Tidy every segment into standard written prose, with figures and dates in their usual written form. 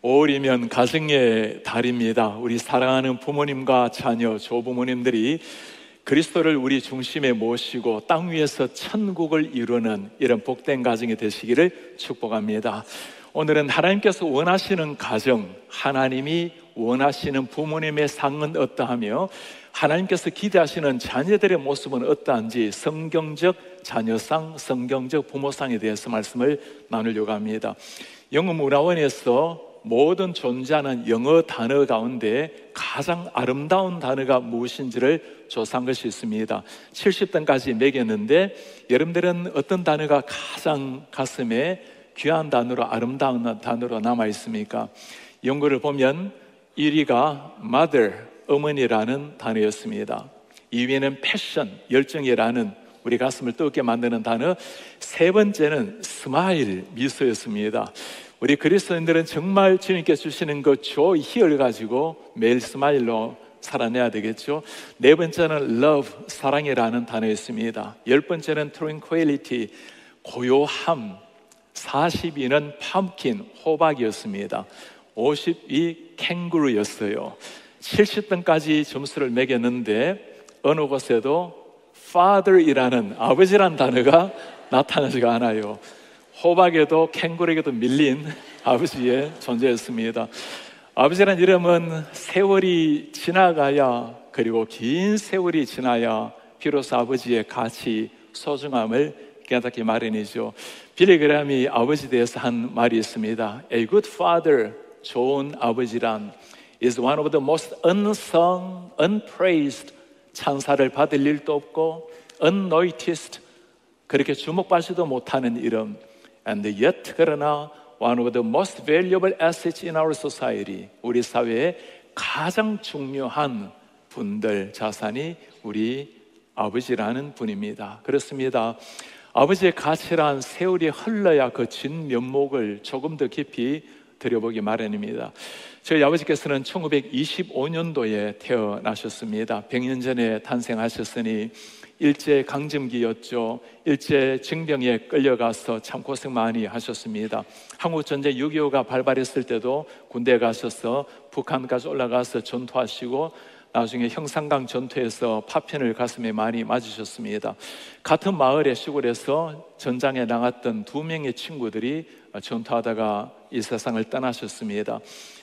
5월이면 가정의 달입니다. 우리 사랑하는 부모님과 자녀, 조부모님들이 그리스도를 우리 중심에 모시고 땅 위에서 천국을 이루는 이런 복된 가정이 되시기를 축복합니다. 오늘은 하나님께서 원하시는 가정, 하나님이 원하시는 부모님의 상은 어떠하며 하나님께서 기대하시는 자녀들의 모습은 어떠한지 성경적 자녀상, 성경적 부모상에 대해서 말씀을 나누려고 합니다. 영어문화원에서 모든 존재하는 영어 단어 가운데 가장 아름다운 단어가 무엇인지를 조사한 것이 있습니다. 70단까지 매겼는데 여러분들은 어떤 단어가 가장 가슴에 귀한 단어로, 아름다운 단어로 남아 있습니까? 연구를 보면 1위가 mother, 어머니라는 단어였습니다. 2위는 passion, 열정이라는 우리 가슴을 뜨겁게 만드는 단어, 세 번째는 smile, 미소였습니다. 우리 그리스도인들은 정말 주님께 주시는 그 joy, 희열을 가지고 매일 스마일로 살아내야 되겠죠. 네 번째는 love, 사랑이라는 단어였습니다. 10번째는 tranquility, 고요함. 42는 pumpkin, 호박이었습니다. 50이 캥거루였어요. 70등까지 점수를 매겼는데 어느 곳에도 father이라는, 아버지라는 단어가 나타나지가 않아요. 호박에도 캥거루에게도 밀린 아버지의 존재였습니다. 아버지라는 이름은 세월이 지나가야, 그리고 긴 세월이 지나야 비로소 아버지의 가치, 소중함을 깨닫기 마련이죠. 빌리 그레함이 아버지에 대해서 한 말이 있습니다. A good father, 좋은 아버지란 is one of the most unsung, unpraised, 찬사를 받을 일도 없고 unnoticed, 그렇게 주목받지도 못하는 이름. And yet, 그러나 one of the most valuable assets in our society, 우리 사회의 가장 중요한 분들, 자산이 우리 아버지라는 분입니다. 그렇습니다. 아버지의 가치란 세월이 흘러야 그 진면목을 조금 더 깊이 들여보기 마련입니다. 저희 아버지께서는 1925년도에 태어나셨습니다. 100년 전에 탄생하셨으니 일제강점기였죠. 일제징병에 끌려가서 참 고생 많이 하셨습니다. 한국전쟁 6.25가 발발했을 때도 군대에 가셔서 북한까지 올라가서 전투하시고 나중에 형산강 전투에서 파편을 가슴에 많이 맞으셨습니다. 같은 마을의 시골에서 전장에 나갔던 2명의 친구들이 전투하다가 이 세상을 떠나셨습니다.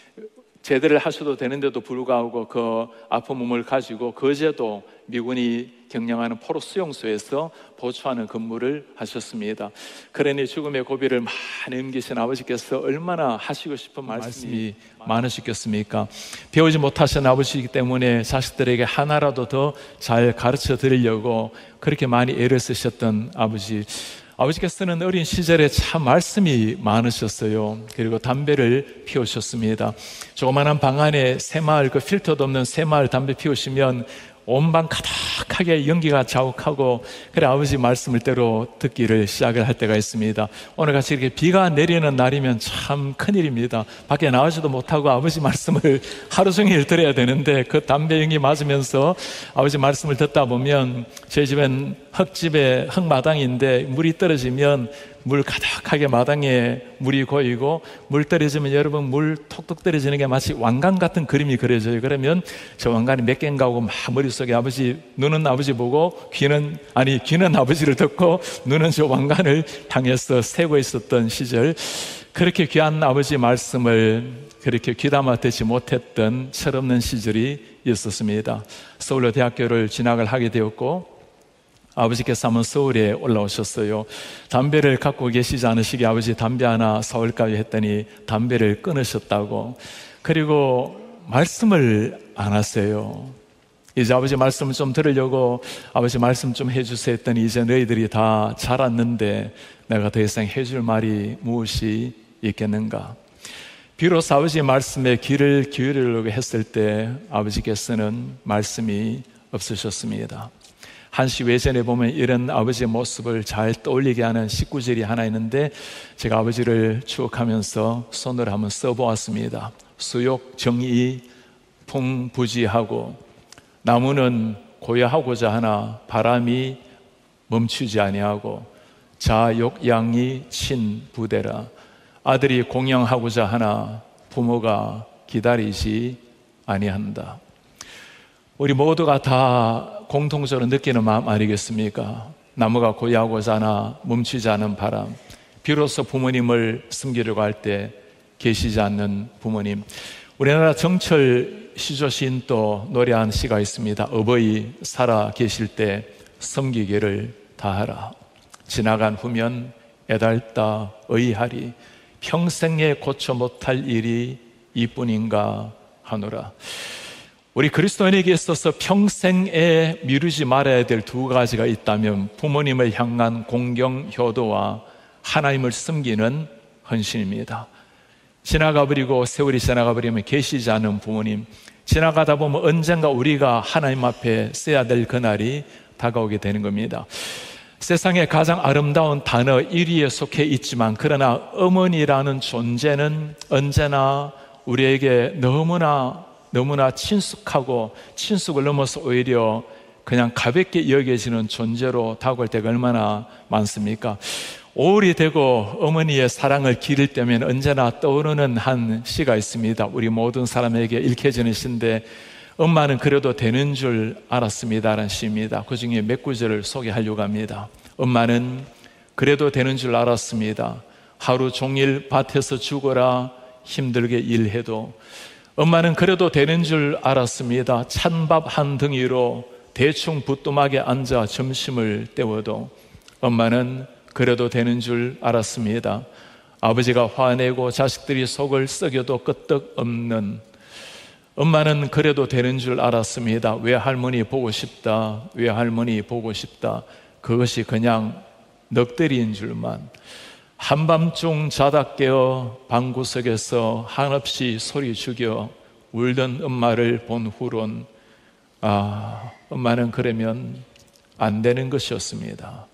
제대를 하셔도 되는데도 불구하고 그 아픈 몸을 가지고 거제도 미군이 경영하는 포로 수용소에서 보초하는 근무를 하셨습니다. 그러니 죽음의 고비를 많이 넘기신 아버지께서 얼마나 하시고 싶은 말씀이 많으시겠습니까? 배우지 못하신 아버지이기 때문에 자식들에게 하나라도 더 잘 가르쳐 드리려고 그렇게 많이 애를 쓰셨던 아버지. 아버지께서는 어린 시절에 참 말씀이 많으셨어요. 그리고 담배를 피우셨습니다. 조그마한 방 안에 새마을, 그 필터도 없는 새마을 담배 피우시면 온 방 가득하게 연기가 자욱하고, 그래 아버지 말씀을 때로 듣기를 시작을 할 때가 있습니다. 오늘같이 이렇게 비가 내리는 날이면 참 큰일입니다. 밖에 나가지도 못하고 아버지 말씀을 하루 종일 들어야 되는데 그 담배 연기 맞으면서 아버지 말씀을 듣다 보면, 저희 집엔 흙집에 흙마당인데 물이 떨어지면 물 가득하게 마당에 물이 고이고, 물 떨어지면 여러분 물 톡톡 떨어지는 게 마치 왕관 같은 그림이 그려져요. 그러면 저 왕관이 몇 개인가 하고 막 머릿속에 아버지, 눈은 아버지 보고 귀는 아버지를 듣고 눈은 저 왕관을 향해서 세고 있었던 시절, 그렇게 귀한 아버지 말씀을 그렇게 귀담아 듣지 못했던 철없는 시절이 있었습니다. 서울로 대학교를 진학을 하게 되었고, 아버지께서 한번 서울에 올라오셨어요. 담배를 갖고 계시지 않으시게 아버지 담배 하나 사올까요 했더니 담배를 끊으셨다고. 그리고 말씀을 안 하세요. 이제 아버지 말씀을 좀 들으려고 아버지 말씀 좀 해주세요 했더니 이제 너희들이 다 자랐는데 내가 더 이상 해줄 말이 무엇이 있겠는가. 비로소 아버지 말씀에 귀를 기울이려고 했을 때 아버지께서는 말씀이 없으셨습니다. 한시 외전에 보면 이런 아버지의 모습을 잘 떠올리게 하는 19절이 하나 있는데, 제가 아버지를 추억하면서 손으로 한번 써보았습니다. 수욕 정의 풍부지하고, 나무는 고요하고자 하나 바람이 멈추지 아니하고, 자욕양이 친부대라. 아들이 공양하고자 하나 부모가 기다리지 아니한다. 우리 모두가 다 공통적으로 느끼는 마음 아니겠습니까? 나무가 고요하고자 하나 멈추지 않은 바람, 비로소 부모님을 섬기려고 할 때 계시지 않는 부모님. 우리나라 정철 시조시인 또 노래한 시가 있습니다. 어버이 살아 계실 때 섬기기를 다하라. 지나간 후면 애달다 의하리. 평생에 고쳐 못할 일이 이뿐인가 하노라. 우리 그리스도인에게 있어서 평생에 미루지 말아야 될 두 가지가 있다면 부모님을 향한 공경, 효도와 하나님을 섬기는 헌신입니다. 지나가버리고 세월이 지나가버리면 계시지 않은 부모님, 지나가다 보면 언젠가 우리가 하나님 앞에 써야 될 그날이 다가오게 되는 겁니다. 세상에 가장 아름다운 단어 1위에 속해 있지만 그러나 어머니라는 존재는 언제나 우리에게 너무나 친숙하고 친숙을 넘어서 오히려 그냥 가볍게 여겨지는 존재로 다가올 때가 얼마나 많습니까? 오울이 되고 어머니의 사랑을 기릴 때면 언제나 떠오르는 한 시가 있습니다. 우리 모든 사람에게 읽혀지는 시인데 엄마는 그래도 되는 줄 알았습니다 라는 시입니다. 그 중에 몇 구절을 소개하려고 합니다. 엄마는 그래도 되는 줄 알았습니다. 하루 종일 밭에서 죽어라 힘들게 일해도. 엄마는 그래도 되는 줄 알았습니다. 찬밥 한 덩이로 대충 부뚜막에 앉아 점심을 때워도. 엄마는 그래도 되는 줄 알았습니다. 아버지가 화내고 자식들이 속을 썩여도 끄떡없는. 엄마는 그래도 되는 줄 알았습니다. 외할머니 보고 싶다, 외할머니 보고 싶다. 그것이 그냥 넋대리인 줄만. 한밤중 자다 깨어 방구석에서 한없이 소리 죽여 울던 엄마를 본 후론 엄마는 그러면 안 되는 것이었습니다.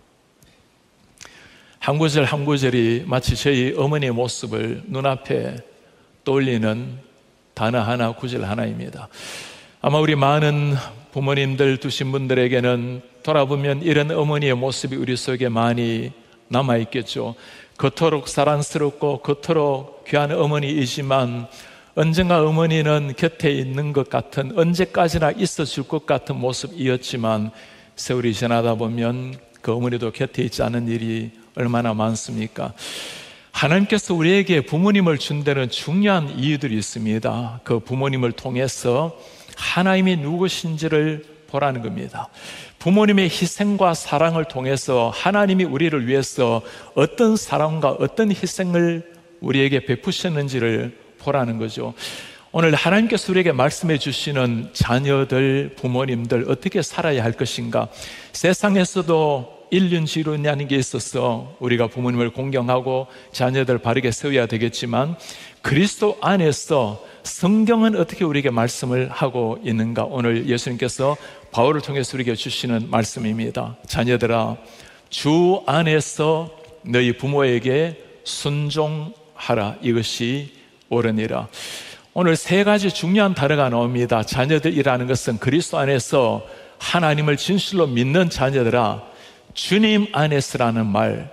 한 구절 한 구절이 마치 저희 어머니의 모습을 눈앞에 떠올리는 단어 하나, 구절 하나입니다. 아마 우리 많은 부모님들 두신 분들에게는 돌아보면 이런 어머니의 모습이 우리 속에 많이 남아있겠죠. 그토록 사랑스럽고 그토록 귀한 어머니이지만 언젠가 어머니는 곁에 있는 것 같은, 언제까지나 있어줄 것 같은 모습이었지만 세월이 지나다 보면 그 어머니도 곁에 있지 않은 일이 얼마나 많습니까? 하나님께서 우리에게 부모님을 준 데는 중요한 이유들이 있습니다. 그 부모님을 통해서 하나님이 누구신지를 보라는 겁니다. 부모님의 희생과 사랑을 통해서 하나님이 우리를 위해서 어떤 사랑과 어떤 희생을 우리에게 베푸셨는지를 보라는 거죠. 오늘 하나님께서 우리에게 말씀해 주시는 자녀들, 부모님들 어떻게 살아야 할 것인가? 세상에서도 일륜지륜이라는 게 있어서 우리가 부모님을 공경하고 자녀들 바르게 세워야 되겠지만 그리스도 안에서 성경은 어떻게 우리에게 말씀을 하고 있는가? 오늘 예수님께서 바울을 통해서 우리에게 주시는 말씀입니다. 자녀들아, 주 안에서 너희 부모에게 순종하라. 이것이 옳으니라. 오늘 세 가지 중요한 단어가 나옵니다. 자녀들이라는 것은 그리스도 안에서 하나님을 진실로 믿는 자녀들아, 주님 안에서라는 말,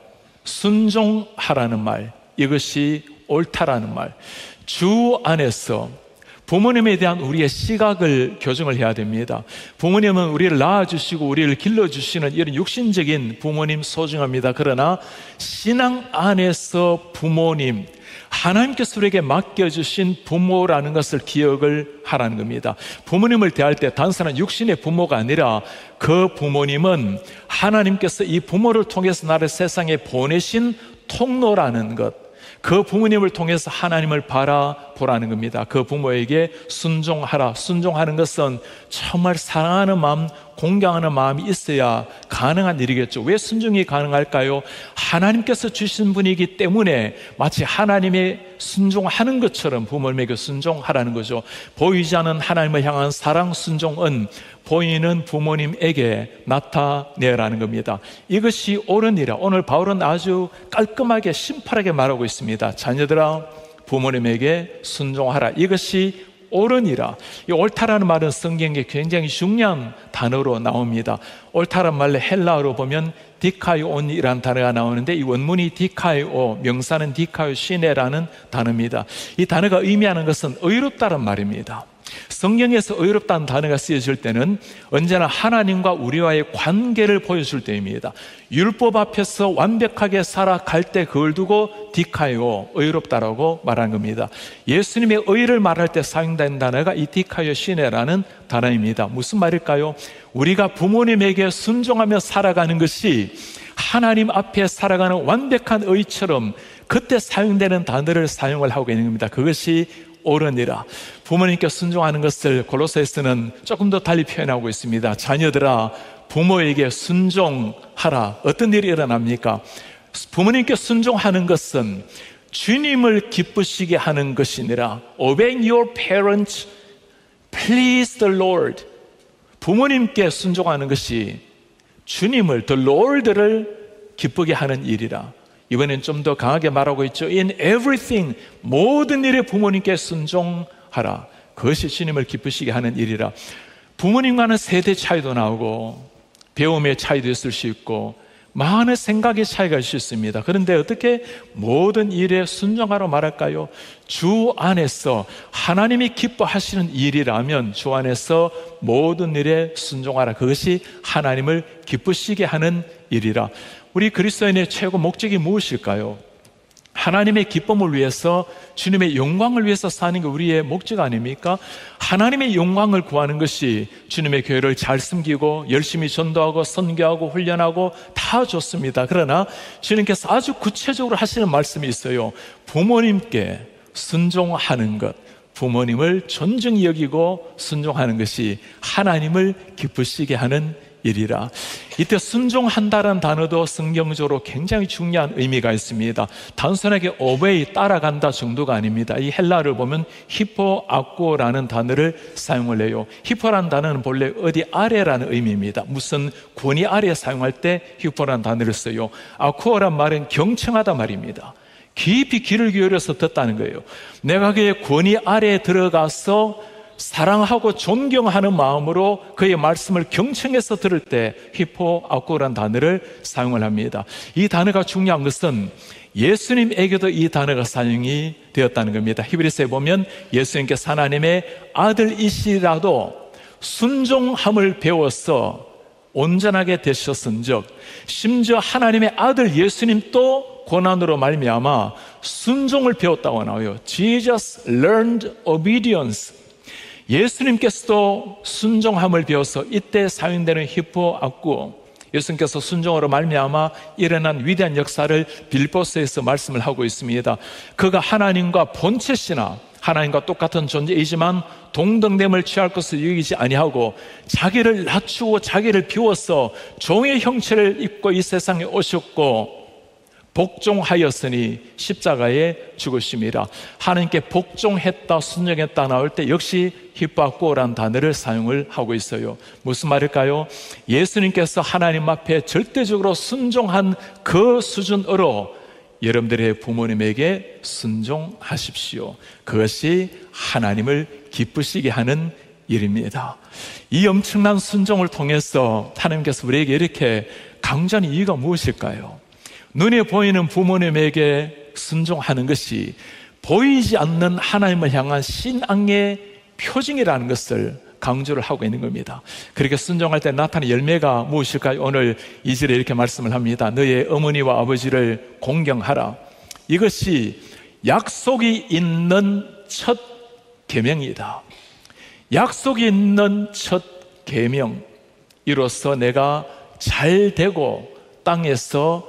순종하라는 말, 이것이 옳다라는 말. 주 안에서 부모님에 대한 우리의 시각을 교정을 해야 됩니다. 부모님은 우리를 낳아주시고 우리를 길러주시는 이런 육신적인 부모님 소중합니다. 그러나 신앙 안에서 부모님, 하나님께서 우리에게 맡겨주신 부모라는 것을 기억을 하라는 겁니다. 부모님을 대할 때 단순한 육신의 부모가 아니라 그 부모님은 하나님께서 이 부모를 통해서 나를 세상에 보내신 통로라는 것, 그 부모님을 통해서 하나님을 바라보라는 겁니다. 그 부모에게 순종하라. 순종하는 것은 정말 사랑하는 마음, 공경하는 마음이 있어야 가능한 일이겠죠. 왜 순종이 가능할까요? 하나님께서 주신 분이기 때문에 마치 하나님의 순종하는 것처럼 부모님에게 순종하라는 거죠. 보이지 않는 하나님을 향한 사랑, 순종은 보이는 부모님에게 나타내라는 겁니다. 이것이 옳으니라. 오늘 바울은 아주 깔끔하게 심플하게 말하고 있습니다. 자녀들아, 부모님에게 순종하라. 이것이 옳으니라. 이 옳다라는 말은 성경에 굉장히 중요한 단어로 나옵니다. 옳다란 말로 헬라어로 보면 디카이온이라는 단어가 나오는데, 이 원문이 디카이오, 명사는 디카이오 시네라는 단어입니다. 이 단어가 의미하는 것은 의롭다는 말입니다. 성경에서 의롭다는 단어가 쓰여질 때는 언제나 하나님과 우리와의 관계를 보여줄 때입니다. 율법 앞에서 완벽하게 살아갈 때 그걸 두고 디카이오, 의롭다라고 말한 겁니다. 예수님의 의를 말할 때 사용된 단어가 이 디카이오 시네라는 단어입니다. 무슨 말일까요? 우리가 부모님에게 순종하며 살아가는 것이 하나님 앞에 살아가는 완벽한 의처럼 그때 사용되는 단어를 사용을 하고 있는 겁니다. 그것이 옳으니라. 부모님께 순종하는 것을 골로새서는 조금 더 달리 표현하고 있습니다. 자녀들아, 부모에게 순종하라. 어떤 일이 일어납니까? 부모님께 순종하는 것은 주님을 기쁘시게 하는 것이니라. Obeying your parents, please the Lord. 부모님께 순종하는 것이 주님을, the Lord를 기쁘게 하는 일이라. 이번엔 좀 더 강하게 말하고 있죠. In everything, 모든 일에 부모님께 순종하라. 그것이 주님을 기쁘시게 하는 일이라. 부모님과는 세대 차이도 나오고 배움의 차이도 있을 수 있고 많은 생각의 차이가 있을 수 있습니다. 그런데 어떻게 모든 일에 순종하라 말할까요? 주 안에서 하나님이 기뻐하시는 일이라면 주 안에서 모든 일에 순종하라. 그것이 하나님을 기쁘시게 하는 일이라. 우리 그리스도인의 최고 목적이 무엇일까요? 하나님의 기쁨을 위해서, 주님의 영광을 위해서 사는 게 우리의 목적 아닙니까? 하나님의 영광을 구하는 것이 주님의 교회를 잘 섬기고 열심히 전도하고 선교하고 훈련하고 다 좋습니다. 그러나 주님께서 아주 구체적으로 하시는 말씀이 있어요. 부모님께 순종하는 것, 부모님을 존중히 여기고 순종하는 것이 하나님을 기쁘시게 하는 일이라. 이때 순종한다는 단어도 성경적으로 굉장히 중요한 의미가 있습니다. 단순하게 obey, 따라간다 정도가 아닙니다. 이 헬라어를 보면 히포아쿠오라는 단어를 사용을 해요. 히포라는 단어는 본래 어디 아래라는 의미입니다. 무슨 권위 아래 사용할 때 히포라는 단어를 써요. 아쿠오란 말은 경청하다 말입니다. 깊이 귀를 기울여서 듣다는 거예요. 내가 그의 권위 아래에 들어가서 사랑하고 존경하는 마음으로 그의 말씀을 경청해서 들을 때 히포아쿠오라는 단어를 사용을 합니다. 이 단어가 중요한 것은 예수님에게도 이 단어가 사용이 되었다는 겁니다. 히브리서에 보면 예수님께서 하나님의 아들이시라도 순종함을 배워서 온전하게 되셨은즉, 심지어 하나님의 아들 예수님도 고난으로 말미암아 순종을 배웠다고 나와요. Jesus learned obedience. 예수님께서도 순종함을 배워서 이때 사용되는 히포아쿠오, 예수님께서 순종으로 말미암아 일어난 위대한 역사를 빌보스에서 말씀을 하고 있습니다. 그가 하나님과 본체시나 하나님과 똑같은 존재이지만 동등됨을 취할 것을 여기지 아니하고 자기를 낮추고 자기를 비워서 종의 형체를 입고 이 세상에 오셨고 복종하였으니 십자가에 죽으심이라. 하나님께 복종했다, 순종했다 나올 때 역시 히포아쿠오라는 단어를 사용을 하고 있어요. 무슨 말일까요? 예수님께서 하나님 앞에 절대적으로 순종한 그 수준으로 여러분들의 부모님에게 순종하십시오. 그것이 하나님을 기쁘시게 하는 일입니다. 이 엄청난 순종을 통해서 하나님께서 우리에게 이렇게 강조하는 이유가 무엇일까요? 눈에 보이는 부모님에게 순종하는 것이 보이지 않는 하나님을 향한 신앙의 표징이라는 것을 강조를 하고 있는 겁니다. 그렇게 순종할 때 나타나는 열매가 무엇일까요? 오늘 2절에 이렇게 말씀을 합니다. 너의 어머니와 아버지를 공경하라. 이것이 약속이 있는 첫 계명이다. 약속이 있는 첫 계명, 이로써 내가 잘 되고 땅에서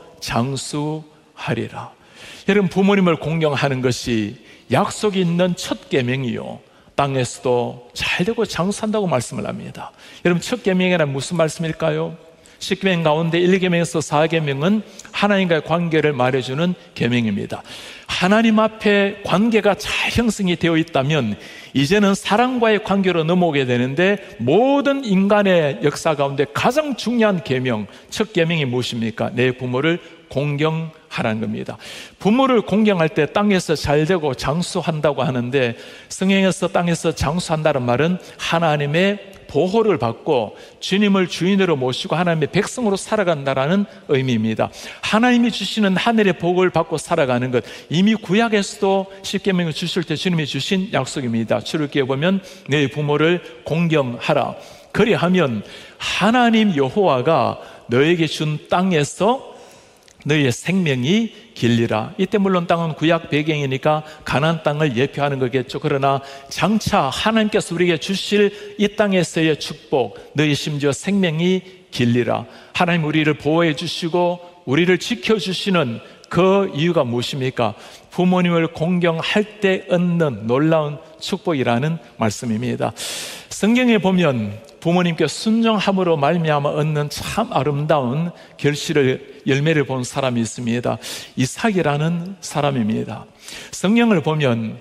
장수하리라. 여러분, 부모님을 공경하는 것이 약속이 있는 첫 계명이요, 땅에서도 잘 되고 장수한다고 말씀을 합니다. 여러분, 첫 계명이란 무슨 말씀일까요? 10계명 가운데 1계명에서 4계명은 하나님과의 관계를 말해주는 계명입니다. 하나님 앞에 관계가 잘 형성이 되어 있다면 이제는 사랑과의 관계로 넘어오게 되는데, 모든 인간의 역사 가운데 가장 중요한 계명, 첫 계명이 무엇입니까? 내 부모를 공경하라는 겁니다. 부모를 공경할 때 땅에서 잘되고 장수한다고 하는데, 성경에서 땅에서 장수한다는 말은 하나님의 보호를 받고 주님을 주인으로 모시고 하나님의 백성으로 살아간다라는 의미입니다. 하나님이 주시는 하늘의 복을 받고 살아가는 것, 이미 구약에서도 십계명을 주실 때 주님이 주신 약속입니다. 출애굽기에 보면 내 부모를 공경하라. 그리하면 하나님 여호와가 너에게 준 땅에서 너희의 생명이 길리라. 이때 물론 땅은 구약 배경이니까 가나안 땅을 예표하는 거겠죠. 그러나 장차 하나님께서 우리에게 주실 이 땅에서의 축복, 너희 심지어 생명이 길리라. 하나님 우리를 보호해 주시고 우리를 지켜주시는 그 이유가 무엇입니까? 부모님을 공경할 때 얻는 놀라운 축복이라는 말씀입니다. 성경에 보면 부모님께 순종함으로 말미암아 얻는 참 아름다운 열매를 본 사람이 있습니다. 이삭이라는 사람입니다. 성경을 보면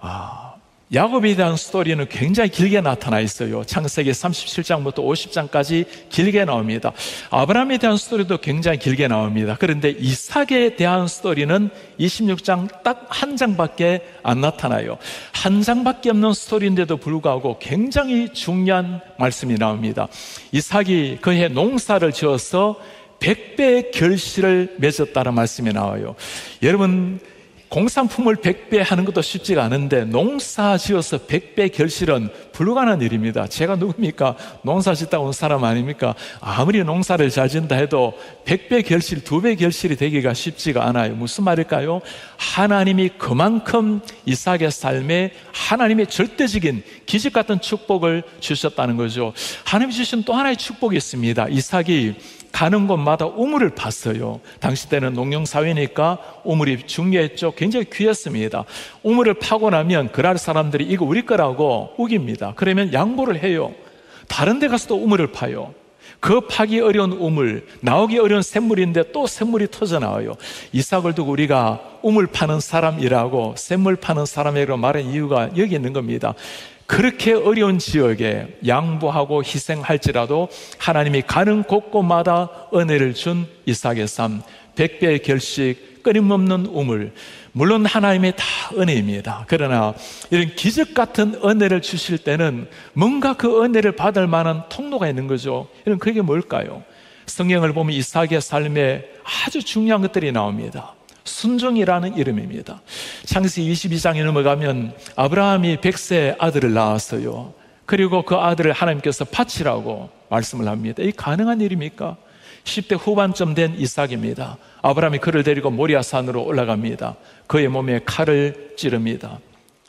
야곱에 대한 스토리는 굉장히 길게 나타나 있어요. 창세기 37장부터 50장까지 길게 나옵니다. 아브라함에 대한 스토리도 굉장히 길게 나옵니다. 그런데 이삭에 대한 스토리는 26장 딱 한 장밖에 안 나타나요. 한 장밖에 없는 스토리인데도 불구하고 굉장히 중요한 말씀이 나옵니다. 이삭이 그해 농사를 지어서 100배의 결실을 맺었다는 말씀이 나와요. 여러분, 공산품을 100배 하는 것도 쉽지가 않은데 농사 지어서 100배 결실은 불가능한 일입니다. 제가 누굽니까? 농사 짓다 온 사람 아닙니까? 아무리 농사를 잘 짓는다 해도 100배 결실, 2배 결실이 되기가 쉽지가 않아요. 무슨 말일까요? 하나님이 그만큼 이삭의 삶에 하나님의 절대적인 기적 같은 축복을 주셨다는 거죠. 하나님이 주신 또 하나의 축복이 있습니다. 이삭이 가는 곳마다 우물을 팠어요. 당시 때는 농경사회니까 우물이 중요했죠. 굉장히 귀했습니다. 우물을 파고 나면 그날 사람들이 이거 우리 거라고 우깁니다. 그러면 양보를 해요. 다른 데 가서도 우물을 파요. 그 파기 어려운 우물, 나오기 어려운 샘물인데 또 샘물이 터져나와요. 이삭을 두고 우리가 우물 파는 사람이라고, 샘물 파는 사람이라고 말한 이유가 여기 있는 겁니다. 그렇게 어려운 지역에 양보하고 희생할지라도 하나님이 가는 곳곳마다 은혜를 준 이삭의 삶, 100배의 결식, 끊임없는 우물, 물론 하나님의 다 은혜입니다. 그러나 이런 기적 같은 은혜를 주실 때는 뭔가 그 은혜를 받을 만한 통로가 있는 거죠. 이런 그게 뭘까요? 성경을 보면 이삭의 삶에 아주 중요한 것들이 나옵니다. 순종이라는 이름입니다. 창세기 22장에 넘어가면 아브라함이 100세 아들을 낳았어요. 그리고 그 아들을 하나님께서 바치라고 말씀을 합니다. 이 가능한 일입니까? 10대 후반쯤 된 이삭입니다. 아브라함이 그를 데리고 모리아산으로 올라갑니다. 그의 몸에 칼을 찌릅니다.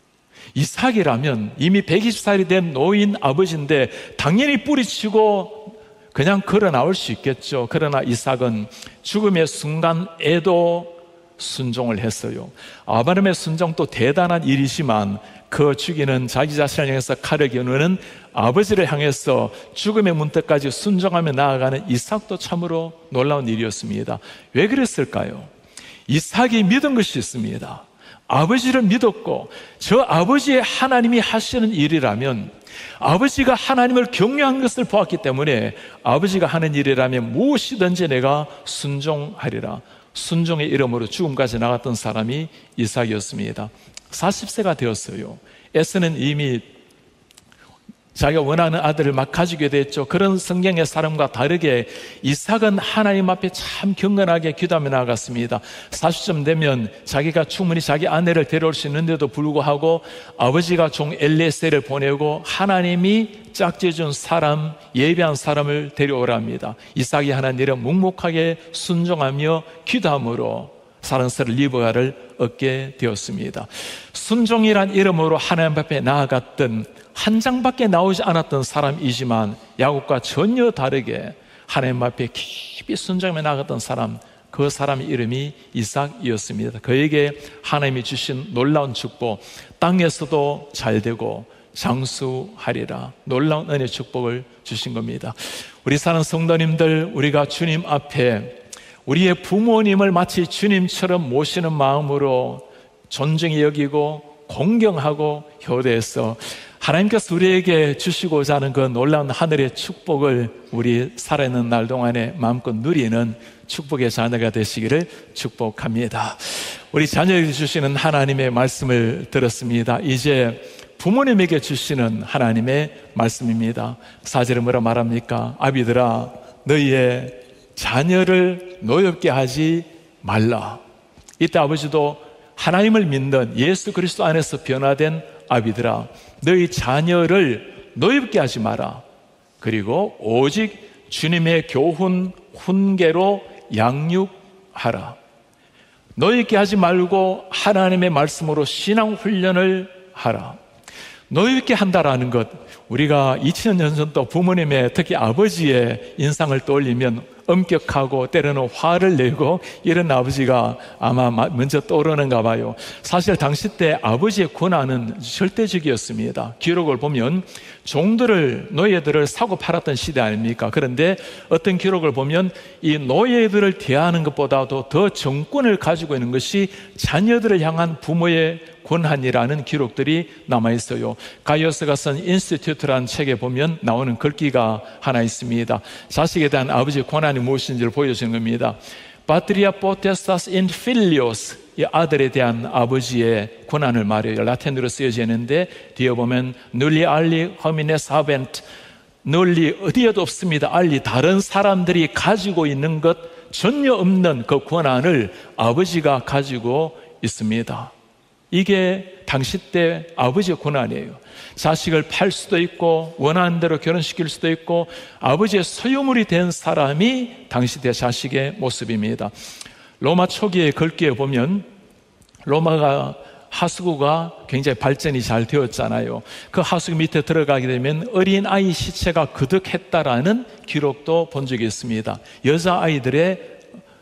이삭이라면 이미 120살이 된 노인 아버지인데 당연히 뿌리치고 그냥 걸어 나올 수 있겠죠. 그러나 이삭은 죽음의 순간에도 순종을 했어요. 아브라함의 순종도 대단한 일이지만 그 죽이는 자기 자신을 향해서 칼을 겨누는 아버지를 향해서 죽음의 문턱까지 순종하며 나아가는 이삭도 참으로 놀라운 일이었습니다. 왜 그랬을까요? 이삭이 믿은 것이 있습니다. 아버지를 믿었고 저 아버지의 하나님이 하시는 일이라면, 아버지가 하나님을 경외한 것을 보았기 때문에 아버지가 하는 일이라면 무엇이든지 내가 순종하리라. 순종의 이름으로 죽음까지 나갔던 사람이 이삭이었습니다. 40세가 되었어요. 에서는 이미 자기가 원하는 아들을 막 가지게 됐죠. 그런 성경의 사람과 다르게 이삭은 하나님 앞에 참 경건하게 기도하며 나아갔습니다. 40쯤 되면 자기가 충분히 자기 아내를 데려올 수 있는데도 불구하고 아버지가 종 엘리에셀을 보내고 하나님이 짝지어준 사람, 예비한 사람을 데려오랍니다. 이삭이 하는 일은 묵묵하게 순종하며 기도함으로 사랑스러운 리브가를 얻게 되었습니다. 순종이란 이름으로 하나님 앞에 나아갔던, 한 장밖에 나오지 않았던 사람이지만 야곱과 전혀 다르게 하나님 앞에 깊이 순종하며 나아갔던 사람, 그 사람의 이름이 이삭이었습니다. 그에게 하나님이 주신 놀라운 축복, 땅에서도 잘되고 장수하리라, 놀라운 은혜 축복을 주신 겁니다. 우리 사는 성도님들, 우리가 주님 앞에 우리의 부모님을 마치 주님처럼 모시는 마음으로 존중히 여기고 공경하고 효대해서 하나님께서 우리에게 주시고자 하는 그 놀라운 하늘의 축복을 우리 살아있는 날 동안에 마음껏 누리는 축복의 자녀가 되시기를 축복합니다. 우리 자녀에게 주시는 하나님의 말씀을 들었습니다. 이제 부모님에게 주시는 하나님의 말씀입니다. 4절에 뭐라 말합니까? 아비들아, 너희의 자녀를 노엽게 하지 말라. 이때 아버지도 하나님을 믿는 예수 그리스도 안에서 변화된 아비들아, 너희 자녀를 노엽게 하지 마라. 그리고 오직 주님의 교훈, 훈계로 양육하라. 노엽게 하지 말고 하나님의 말씀으로 신앙 훈련을 하라. 노엽게 한다라는 것, 우리가 2000년 전도 부모님의, 특히 아버지의 인상을 떠올리면 엄격하고 때로는 화를 내고 이런 아버지가 아마 먼저 떠오르는가 봐요. 사실 당시 때 아버지의 권한은 절대적이었습니다. 기록을 보면 종들을, 노예들을 사고 팔았던 시대 아닙니까? 그런데 어떤 기록을 보면 이 노예들을 대하는 것보다도 더 정권을 가지고 있는 것이 자녀들을 향한 부모의 권한이라는 기록들이 남아있어요. 가이오스가 쓴 인스티튜트라는 책에 보면 나오는 글귀가 하나 있습니다. 자식에 대한 아버지의 권한이 무엇인지를 보여주는 겁니다. Patria potestas in filios, 이 아들에 대한 아버지의 권한을 말해요. 라틴어로 쓰여져 있는데 뒤에 보면 nulli alli homines habent, nulli 어디에도 없습니다. alli 다른 사람들이 가지고 있는 것 전혀 없는 그 권한을 아버지가 가지고 있습니다. 이게 당시 때 아버지의 권한이에요. 자식을 팔 수도 있고 원하는 대로 결혼시킬 수도 있고 아버지의 소유물이 된 사람이 당시 때 자식의 모습입니다. 로마 초기의 글귀에 보면 로마가 하수구가 굉장히 발전이 잘 되었잖아요. 그 하수구 밑에 들어가게 되면 어린아이 시체가 그득했다라는 기록도 본 적이 있습니다. 여자아이들의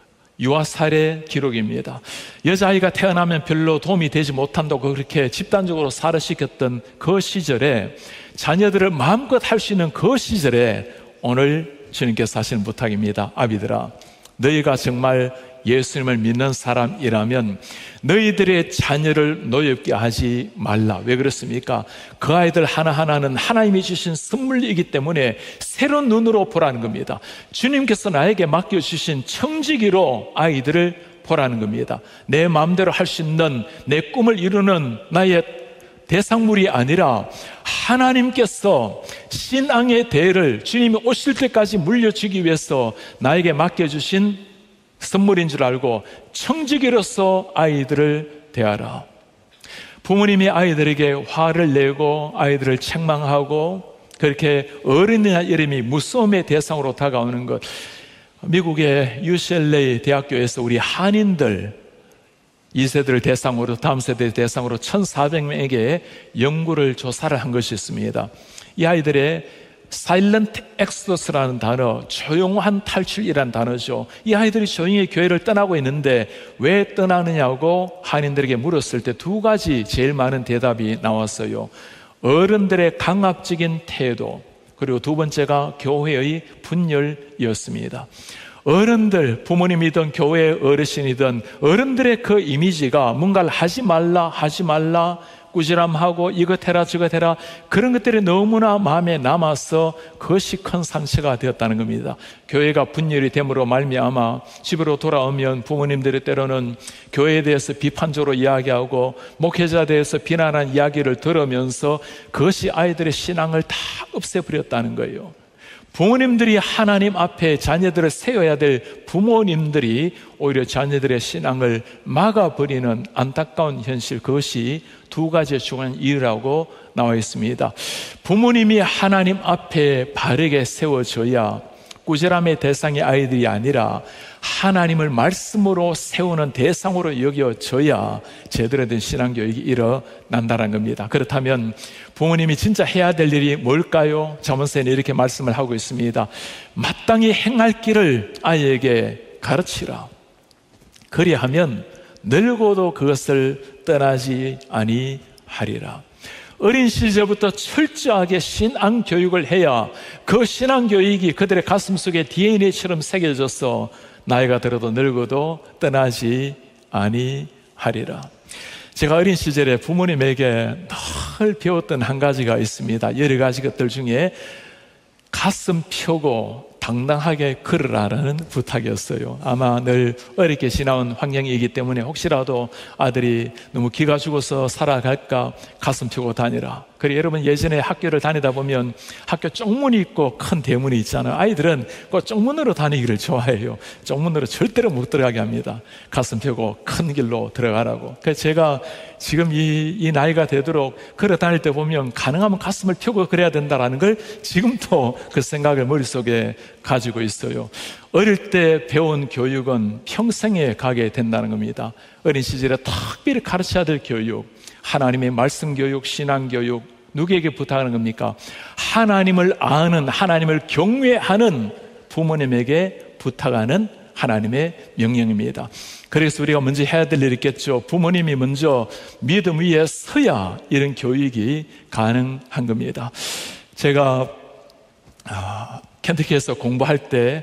유아살해 기록입니다. 여자아이가 태어나면 별로 도움이 되지 못한다고 그렇게 집단적으로 살아시켰던 그 시절에, 자녀들을 마음껏 할 수 있는 그 시절에 오늘 주님께서 하시는 부탁입니다. 아비들아, 너희가 정말 예수님을 믿는 사람이라면 너희들의 자녀를 노엽게 하지 말라. 왜 그렇습니까? 그 아이들 하나하나는 하나님이 주신 선물이기 때문에 새로운 눈으로 보라는 겁니다. 주님께서 나에게 맡겨주신 청지기로 아이들을 보라는 겁니다. 내 마음대로 할 수 있는, 내 꿈을 이루는 나의 대상물이 아니라 하나님께서 신앙의 대를 주님이 오실 때까지 물려주기 위해서 나에게 맡겨주신 선물인 줄 알고 청지기로서 아이들을 대하라. 부모님이 아이들에게 화를 내고 아이들을 책망하고 그렇게 어린이나 이름이 무서움의 대상으로 다가오는 것, 미국의 UCLA 대학교에서 우리 한인들 2세대를 대상으로, 다음 세대 대상으로 1,400명에게 연구를 조사를 한 것이 있습니다. 이 아이들의 Silent Exodus라는 단어, 조용한 탈출이라는 단어죠. 이 아이들이 조용히 교회를 떠나고 있는데 왜 떠나느냐고 한인들에게 물었을 때 두 가지 제일 많은 대답이 나왔어요. 어른들의 강압적인 태도, 그리고 두 번째가 교회의 분열이었습니다. 어른들, 부모님이든 교회 어르신이든 어른들의 그 이미지가 뭔가를 하지 말라 꾸지람하고 이것 해라 저것 해라, 그런 것들이 너무나 마음에 남아서 그것이 큰 상처가 되었다는 겁니다. 교회가 분열이 됨으로 말미암아 집으로 돌아오면 부모님들이 때로는 교회에 대해서 비판적으로 이야기하고 목회자에 대해서 비난하는 이야기를 들으면서 그것이 아이들의 신앙을 다 없애버렸다는 거예요. 부모님들이 하나님 앞에 자녀들을 세워야 될 부모님들이 오히려 자녀들의 신앙을 막아버리는 안타까운 현실, 그것이 두 가지의 중요한 이유라고 나와 있습니다. 부모님이 하나님 앞에 바르게 세워져야 꾸지람의 대상의 아이들이 아니라 하나님을 말씀으로 세우는 대상으로 여겨져야 제대로 된 신앙교육이 일어난다는 겁니다. 그렇다면 부모님이 진짜 해야 될 일이 뭘까요? 잠언서에는 이렇게 말씀을 하고 있습니다. 마땅히 행할 길을 아이에게 가르치라. 그리하면 늙어도 그것을 떠나지 아니하리라. 어린 시절부터 철저하게 신앙 교육을 해야 그 신앙 교육이 그들의 가슴 속에 DNA처럼 새겨져서 나이가 들어도 늙어도 떠나지 아니하리라. 제가 어린 시절에 부모님에게 늘 배웠던 한 가지가 있습니다. 여러 가지 것들 중에 가슴 펴고 당당하게 걸으라는 부탁이었어요. 아마 늘 어렵게 지나온 환경이기 때문에 혹시라도 아들이 너무 기가 죽어서 살아갈까 가슴 펴고 다니라. 그리고 여러분 예전에 학교를 다니다 보면 학교 쪽문이 있고 큰 대문이 있잖아요. 아이들은 그 쪽문으로 다니기를 좋아해요. 쪽문으로 절대로 못 들어가게 합니다. 가슴 펴고 큰 길로 들어가라고. 그래서 제가 지금 이 나이가 되도록 걸어 다닐 때 보면 가능하면 가슴을 펴고 그래야 된다는 걸 지금도 그 생각을 머릿속에 가지고 있어요. 어릴 때 배운 교육은 평생에 가게 된다는 겁니다. 어린 시절에 특별히 가르쳐야 될 교육, 하나님의 말씀 교육, 신앙 교육, 누구에게 부탁하는 겁니까? 하나님을 아는, 하나님을 경외하는 부모님에게 부탁하는 하나님의 명령입니다. 그래서 우리가 먼저 해야 될 일이 있겠죠. 부모님이 먼저 믿음 위에 서야 이런 교육이 가능한 겁니다. 제가 켄터키에서 공부할 때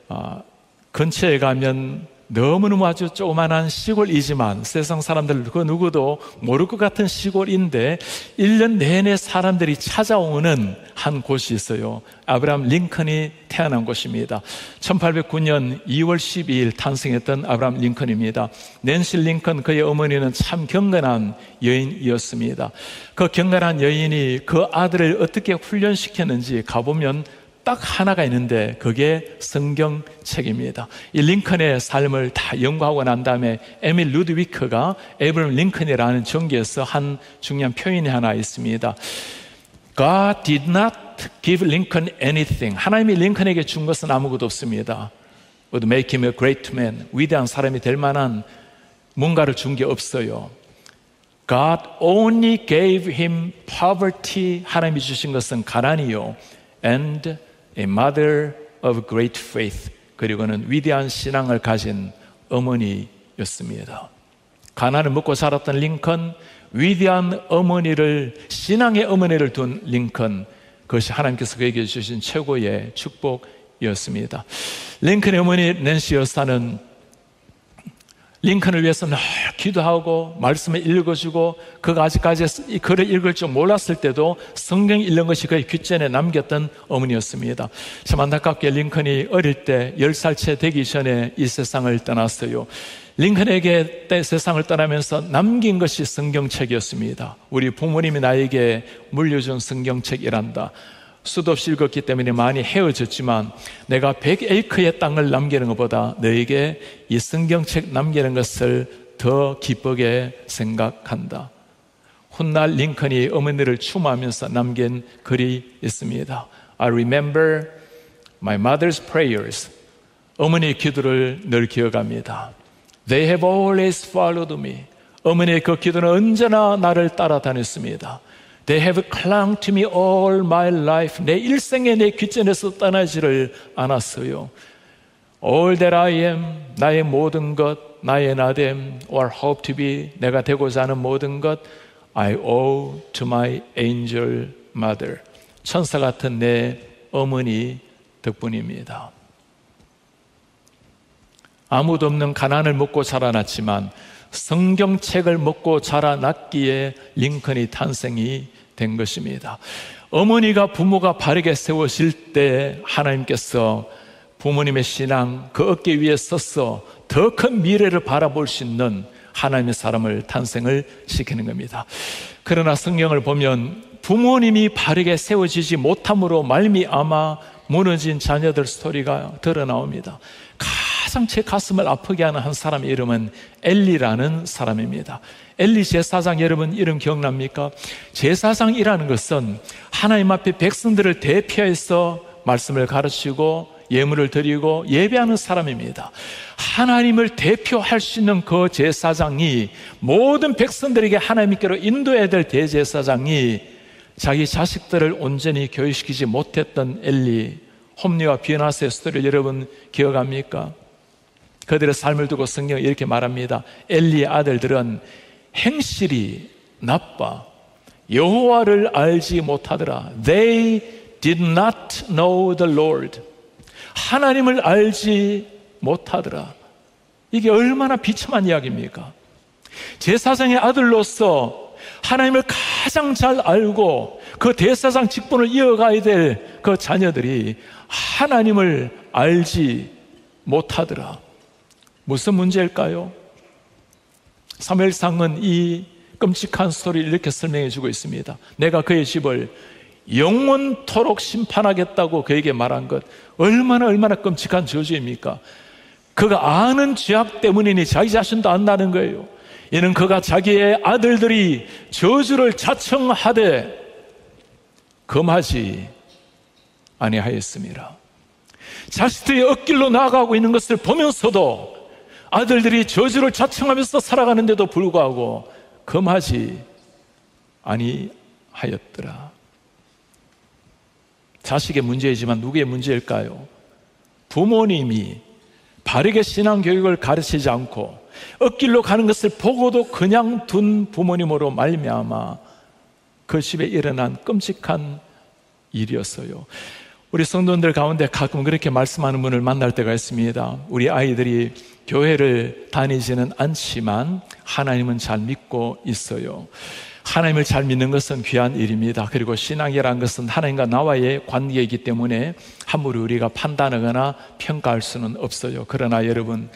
근처에 가면 너무너무 아주 조그만한 시골이지만 세상 사람들 그 누구도 모를 것 같은 시골인데 1년 내내 사람들이 찾아오는 한 곳이 있어요. 아브라함 링컨이 태어난 곳입니다. 1809년 2월 12일 탄생했던 아브라함 링컨입니다. 낸시 링컨, 그의 어머니는 참 경건한 여인이었습니다. 그 경건한 여인이 그 아들을 어떻게 훈련시켰는지 가보면 딱 하나가 있는데 그게 성경책입니다. 이 링컨의 삶을 다 연구하고 난 다음에 에밀 루드위크가 에브라임 링컨이라는 전기에서 한 중요한 표현이 하나 있습니다. God did not give Lincoln anything. 하나님이 링컨에게 준 것은 아무것도 없습니다. Would make him a great man. 위대한 사람이 될 만한 뭔가를 준 게 없어요. God only gave him poverty. 하나님이 주신 것은 가난이요. And a mother of great faith. 그리고는 위대한 신앙을 가진 어머니였습니다. 가난을 먹고 자랐던 링컨, 위대한 어머니를, 신앙의 어머니를 둔 링컨, 그것이 하나님께서 그에게 주신 최고의 축복이었습니다. 링컨의 어머니 낸시 여사는 링컨을 위해서 늘 기도하고 말씀을 읽어주고 그가 아직까지 글을 읽을 줄 몰랐을 때도 성경 읽는 것이 그의 귓전에 남겼던 어머니였습니다. 참 안타깝게 링컨이 어릴 때 10살 채 되기 전에 이 세상을 떠났어요. 링컨에게 세상을 떠나면서 남긴 것이 성경책이었습니다. 우리 부모님이 나에게 물려준 성경책이란다. 수도 없이 읽었기 때문에 많이 헤어졌지만 내가 100에이커의 땅을 남기는 것보다 너에게 이 성경책 남기는 것을 더 기쁘게 생각한다. 훗날 링컨이 어머니를 추모하면서 남긴 글이 있습니다. I remember my mother's prayers. 어머니의 기도를 늘 기억합니다. They have always followed me. 어머니의 그 기도는 언제나 나를 따라다녔습니다. They have clung to me all my life. 내 일생에 내 귓전에서 떠나지를 않았어요. All that I am, 나의 모든 것, 나의 나됨, or hope to be, 내가 되고자 하는 모든 것, I owe to my angel mother. 천사 같은 내 어머니 덕분입니다. 아무도 없는 가난을 먹고 자라났지만 성경책을 먹고 자라났기에 링컨이 탄생이 된 것입니다. 어머니가 부모가 바르게 세워질 때 하나님께서 부모님의 신앙 그 어깨 위에 서서 더 큰 미래를 바라볼 수 있는 하나님의 사람을 탄생을 시키는 겁니다. 그러나 성경을 보면 부모님이 바르게 세워지지 못함으로 말미암아 무너진 자녀들 스토리가 드러나옵니다. 가장 제 가슴을 아프게 하는 한 사람의 이름은 엘리라는 사람입니다. 엘리 제사장, 여러분 이름 기억납니까? 제사장이라는 것은 하나님 앞에 백성들을 대표해서 말씀을 가르치고 예물을 드리고 예배하는 사람입니다. 하나님을 대표할 수 있는 그 제사장이, 모든 백성들에게 하나님께로 인도해야 될 대제사장이 자기 자식들을 온전히 교육시키지 못했던 엘리, 홈리와 비나스의 스토리를 여러분 기억합니까? 그들의 삶을 두고 성경은 이렇게 말합니다. 엘리의 아들들은 행실이 나빠 여호와를 알지 못하더라. They did not know the Lord. 하나님을 알지 못하더라. 이게 얼마나 비참한 이야기입니까? 제사장의 아들로서 하나님을 가장 잘 알고 그 대사장 직분을 이어가야 될 그 자녀들이 하나님을 알지 못하더라. 무슨 문제일까요? 사무엘상은 이 끔찍한 스토리를 이렇게 설명해 주고 있습니다. 내가 그의 집을 영원토록 심판하겠다고 그에게 말한 것, 얼마나 끔찍한 저주입니까? 그가 아는 죄악 때문이니 자기 자신도 안다는 거예요. 이는 그가 자기의 아들들이 저주를 자청하되 금하지 아니하였습니다. 자식들이 엇길로 나아가고 있는 것을 보면서도 아들들이 저주를 자청하면서 살아가는데도 불구하고 금하지 아니하였더라. 자식의 문제이지만 누구의 문제일까요? 부모님이 바르게 신앙교육을 가르치지 않고 엇길로 가는 것을 보고도 그냥 둔 부모님으로 말미암아 그 집에 일어난 끔찍한 일이었어요. 우리 성도들 가운데 가끔 그렇게 말씀하는 분을 만날 때가 있습니다. 우리 아이들이 교회를 다니지는 않지만 하나님은 잘 믿고 있어요. 하나님을 잘 믿는 것은 귀한 일입니다. 그리고 신앙이라는 것은 하나님과 나와의 관계이기 때문에 함부로 우리가 판단하거나 평가할 수는 없어요. 그러나 여러분,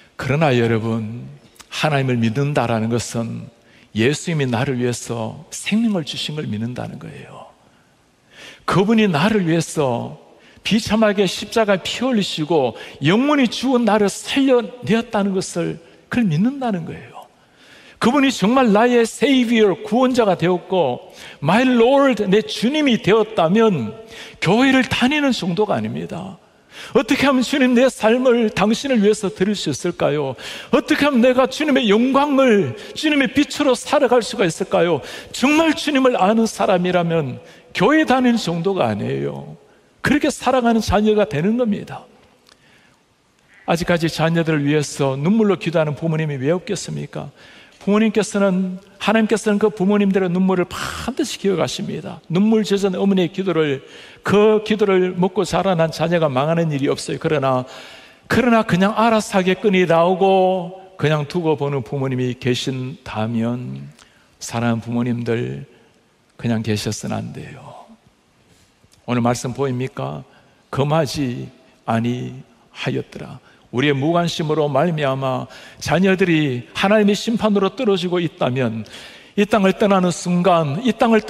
하나님을 믿는다라는 것은 예수님이 나를 위해서 생명을 주신 걸 믿는다는 거예요. 그분이 나를 위해서 비참하게 십자가에 피 흘리시고 영원히 죽은 나를 살려내었다는 것을 그걸 믿는다는 거예요. 그분이 정말 나의 Savior, 구원자가 되었고 My Lord, 내 주님이 되었다면 교회를 다니는 정도가 아닙니다. 어떻게 하면 주님 내 삶을 당신을 위해서 드릴 수 있을까요? 어떻게 하면 내가 주님의 영광을 주님의 빛으로 살아갈 수가 있을까요? 정말 주님을 아는 사람이라면 교회 다니는 정도가 아니에요. 그렇게 살아가는 자녀가 되는 겁니다. 아직까지 자녀들을 위해서 눈물로 기도하는 부모님이 왜 없겠습니까? 하나님께서는 그 부모님들의 눈물을 반드시 기억하십니다. 눈물 젖은 어머니의 그 기도를 먹고 자라난 자녀가 망하는 일이 없어요. 그러나 그냥 알아서 하겠거니 나오고 그냥 두고 보는 부모님이 계신다면 사랑하는 부모님들 그냥 계셨으면 안 돼요. 오늘 말씀 보입니까? 금하지 아니하였더라. 우리의 무관심으로 말미암아 자녀들이 하나님의 심판으로 떨어지고 있다면 이 땅을 떠나는 순간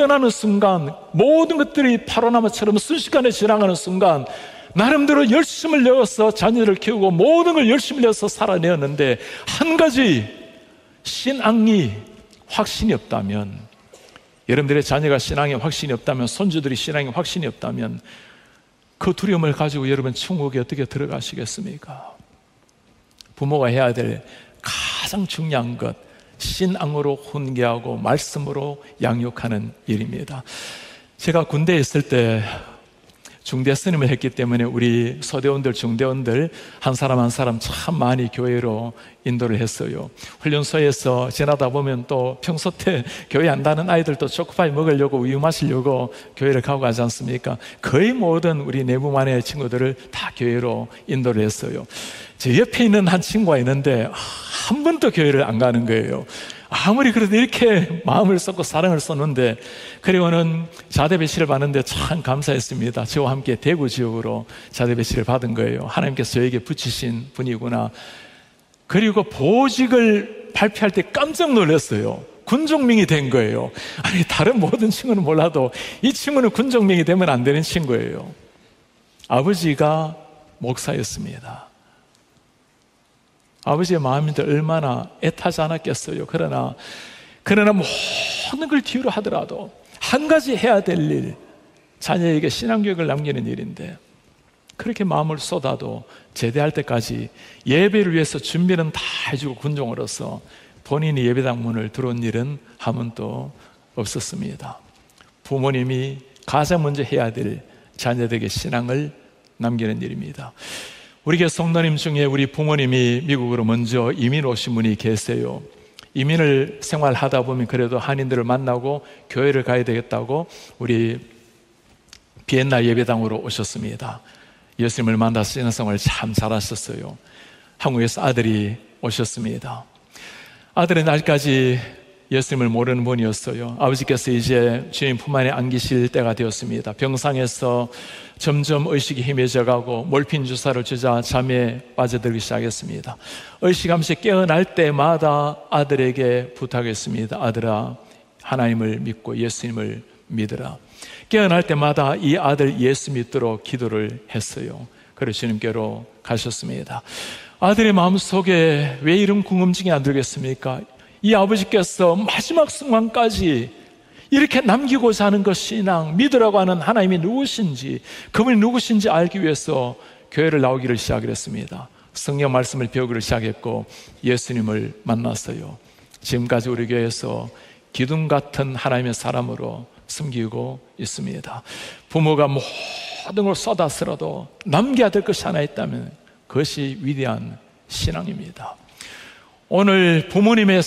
모든 것들이 파로나무처럼 순식간에 지나가는 순간 나름대로 열심을 내어서 자녀를 키우고 모든 걸 열심히 내어서 살아내었는데 한 가지 신앙이 확신이 없다면, 여러분들의 자녀가 신앙에 확신이 없다면, 손주들이 신앙에 확신이 없다면 그 두려움을 가지고 여러분 천국에 어떻게 들어가시겠습니까? 부모가 해야 될 가장 중요한 것, 신앙으로 훈계하고 말씀으로 양육하는 일입니다. 제가 군대에 있을 때 중대 스님을 했기 때문에 우리 소대원들, 중대원들 한 사람 참 많이 교회로 인도를 했어요. 훈련소에서 지나다 보면 또 평소 때 교회 안 가는 아이들도 초코파이 먹으려고 우유 마시려고 교회를 가고 가지 않습니까? 거의 모든 우리 내부만의 친구들을 다 교회로 인도를 했어요. 제 옆에 있는 한 친구가 있는데 한 번도 교회를 안 가는 거예요. 아무리 그래도 이렇게 마음을 쏟고 사랑을 쏟는데, 그리고는 자대 배치를 받는데 참 감사했습니다. 저와 함께 대구 지역으로 자대 배치를 받은 거예요. 하나님께서 저에게 붙이신 분이구나. 그리고 보직을 발표할 때 깜짝 놀랐어요. 군종명이 된 거예요. 아니, 다른 모든 친구는 몰라도 이 친구는 군종명이 되면 안 되는 친구예요. 아버지가 목사였습니다. 아버지의 마음인데 얼마나 애타지 않았겠어요. 그러나 모든 걸 뒤로 하더라도 한 가지 해야 될 일, 자녀에게 신앙교육을 남기는 일인데 그렇게 마음을 쏟아도 제대할 때까지 예배를 위해서 준비는 다 해주고 군종으로서 본인이 예배당 문을 들어온 일은 한 번도 없었습니다. 부모님이 가장 먼저 해야 될 자녀들에게 신앙을 남기는 일입니다. 우리 교회 성도님 중에 우리 부모님이 미국으로 먼저 이민 오신 분이 계세요. 이민을 생활하다 보면 그래도 한인들을 만나고 교회를 가야 되겠다고 우리 비엔나 예배당으로 오셨습니다. 예수님을 만나서 신앙생활을 참 잘하셨어요. 한국에서 아들이 오셨습니다. 아들의 날까지 예수님을 모르는 분이었어요. 아버지께서 이제 주님 품 안에 안기실 때가 되었습니다. 병상에서 점점 의식이 희미해져가고 몰핀 주사를 주자 잠에 빠져들기 시작했습니다. 의식하면서 깨어날 때마다 아들에게 부탁했습니다. 아들아, 하나님을 믿고 예수님을 믿으라. 깨어날 때마다 이 아들 예수 믿도록 기도를 했어요. 그래서 주님께로 가셨습니다. 아들의 마음속에 왜 이런 궁금증이 안 들겠습니까? 이 아버지께서 마지막 순간까지 이렇게 남기고자 하는 것 신앙, 믿으라고 하는 하나님이 누구신지, 그분이 누구신지 알기 위해서 교회를 나오기를 시작했습니다. 성경 말씀을 배우기를 시작했고 예수님을 만났어요. 지금까지 우리 교회에서 기둥 같은 하나님의 사람으로 섬기고 있습니다. 부모가 모든 걸 쏟아서라도 남겨야 될 것이 하나 있다면 그것이 위대한 신앙입니다. 오늘 부모님의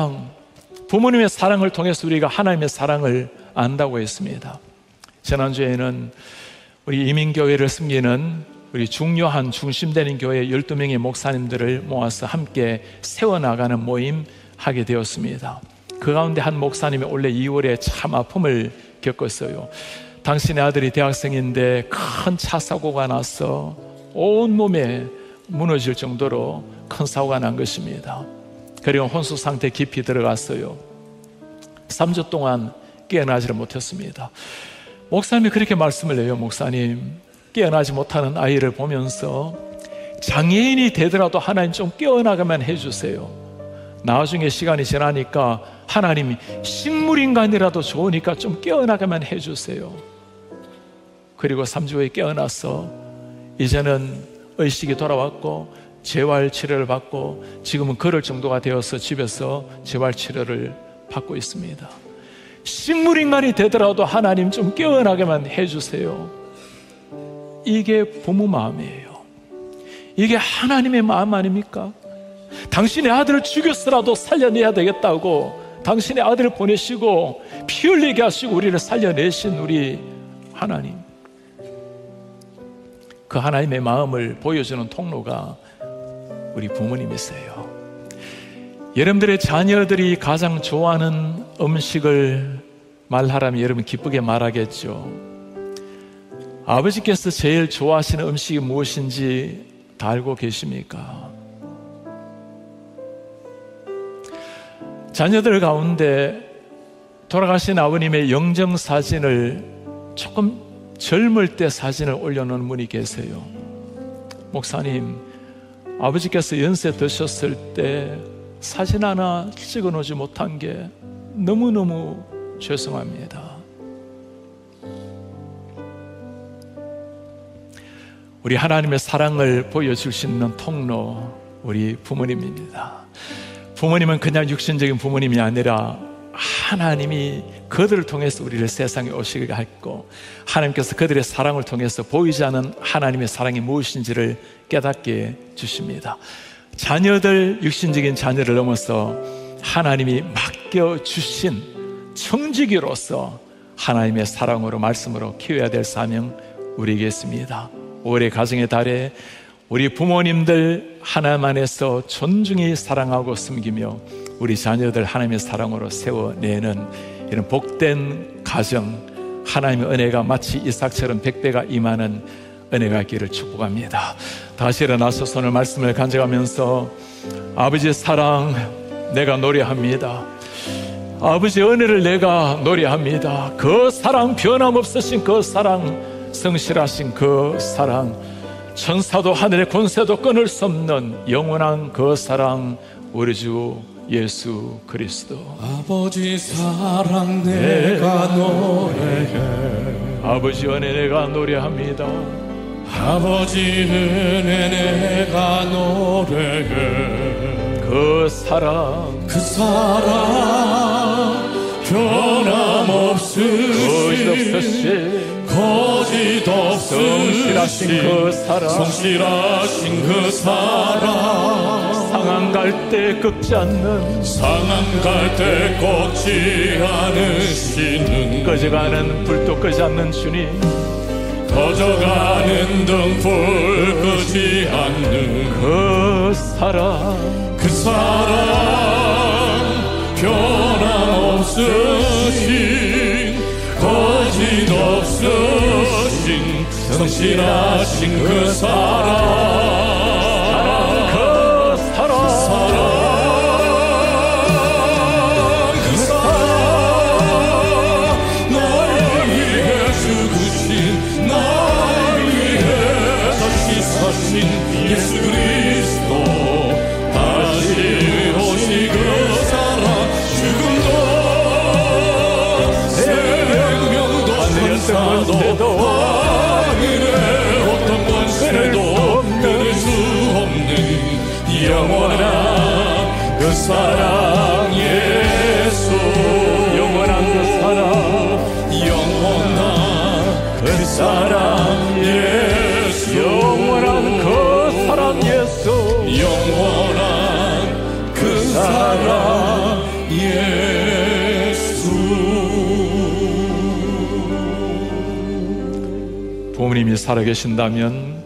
사랑을 통해서 우리가 하나님의 사랑을 안다고 했습니다. 지난주에는 우리 이민교회를 섬기는 우리 중요한 중심되는 교회 12명의 목사님들을 모아서 함께 세워나가는 모임 하게 되었습니다. 그 가운데 한 목사님이 올해 2월에 참 아픔을 겪었어요. 당신의 아들이 대학생인데 큰 차 사고가 나서 온몸에 무너질 정도로 큰 사고가 난 것입니다. 그리고 혼수 상태에 깊이 들어갔어요. 3주 동안 깨어나지를 못했습니다. 목사님이 그렇게 말씀을 해요. 목사님, 깨어나지 못하는 아이를 보면서 장애인이 되더라도 하나님 좀 깨어나가면 해주세요. 나중에 시간이 지나니까 하나님이 식물인간이라도 좋으니까 좀 깨어나가면 해주세요. 그리고 3주 후에 깨어나서 이제는 의식이 돌아왔고 재활치료를 받고 지금은 걸을 정도가 되어서 집에서 재활치료를 받고 있습니다. 식물인간이 되더라도 하나님 좀 깨어나게만 해주세요. 이게 부모 마음이에요. 이게 하나님의 마음 아닙니까? 당신의 아들을 죽였으라도 살려내야 되겠다고 당신의 아들을 보내시고 피 흘리게 하시고 우리를 살려내신 우리 하나님, 그 하나님의 마음을 보여주는 통로가 우리 부모님이세요. 여러분들의 자녀들이 가장 좋아하는 음식을 말하라면 여러분 기쁘게 말하겠죠. 아버지께서 제일 좋아하시는 음식이 무엇인지 다 알고 계십니까? 자녀들 가운데 돌아가신 아버님의 영정사진을 조금 젊을 때 사진을 올려놓은 분이 계세요. 목사님, 아버지께서 연세 드셨을 때 사진 하나 찍어놓지 못한 게 너무너무 죄송합니다. 우리 하나님의 사랑을 보여줄 수 있는 통로, 우리 부모님입니다. 부모님은 그냥 육신적인 부모님이 아니라 하나님이 그들을 통해서 우리를 세상에 오시게 했고 하나님께서 그들의 사랑을 통해서 보이지 않은 하나님의 사랑이 무엇인지를 깨닫게 주십니다. 자녀들, 육신적인 자녀를 넘어서 하나님이 맡겨주신 청지기로서 하나님의 사랑으로 말씀으로 키워야 될 사명 우리에게 있습니다. 올해 가정의 달에 우리 부모님들 하나님 안에서 존중히 사랑하고 섬기며 우리 자녀들 하나님의 사랑으로 세워내는 이런 복된 가정, 하나님의 은혜가 마치 이삭처럼 100배가 임하는 은혜가 있기를 축복합니다. 다시 일어나서 손을 말씀을 간직하면서 아버지의 사랑 내가 노래합니다. 아버지의 은혜를 내가 노래합니다. 그 사랑, 변함없으신 그 사랑, 성실하신 그 사랑, 천사도 하늘의 권세도 끊을 수 없는 영원한 그 사랑, 우리 주 예수 그리스도. 아버지 사랑 내가 노래해, 아버지 은혜 내가 노래합니다. 아버지 은혜 내가 노래해, 그 사랑, 그 사랑 변함없으신 거짓 없으신 그 사랑, 성실하신 그 사랑, 상한 갈 때 꺾지 않는, 상한 갈 때 꺾지 않으시는, 꺼져가는 불도 끄지 않는 주님, 꺼져가는 등불 끄지 않는 그 사랑, 그 사랑 변함없으신 거짓 없으신 성실하신 그 사랑 예수 그리스도 다시 오시 그 사랑 죽음도 생명도 천사도 하늘의 어떤 권세도 끊을 수 없는 영원한 그 사랑 예수 영원한 그 사랑 영원한 그 사랑 예수 영원한 그 사랑 예수 영원한 그 사랑 예수. 부모님이 살아계신다면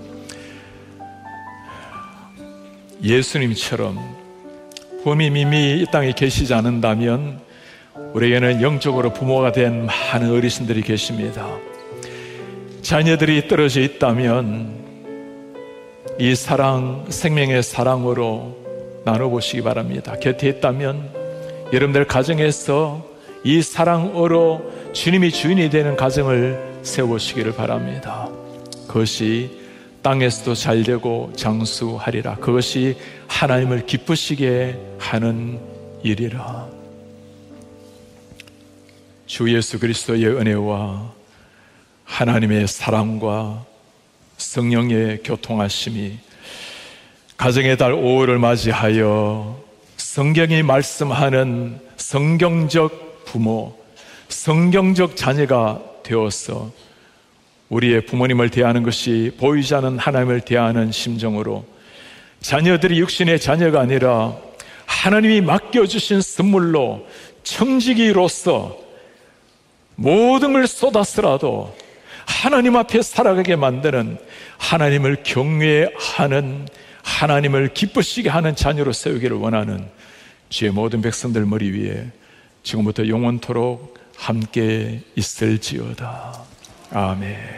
예수님처럼 부모님이 이미 이 땅에 계시지 않는다면 우리에게는 영적으로 부모가 된 많은 어르신들이 계십니다. 자녀들이 떨어져 있다면 이 사랑, 생명의 사랑으로 나눠보시기 바랍니다. 곁에 있다면 여러분들 가정에서 이 사랑으로 주님이 주인이 되는 가정을 세워보시기를 바랍니다. 그것이 땅에서도 잘되고 장수하리라. 그것이 하나님을 기쁘시게 하는 일이라. 주 예수 그리스도의 은혜와 하나님의 사랑과 성령의 교통하심이 가정의 달 5월을 맞이하여 성경이 말씀하는 성경적 부모, 성경적 자녀가 되어서 우리의 부모님을 대하는 것이 보이지 않는 하나님을 대하는 심정으로 자녀들이 육신의 자녀가 아니라 하나님이 맡겨주신 선물로 청지기로서 모든 걸 쏟았으라도 하나님 앞에 살아가게 만드는 하나님을 경외하는 하나님을 기쁘시게 하는 자녀로 세우기를 원하는 주의 모든 백성들 머리 위에 지금부터 영원토록 함께 있을지어다. 아멘.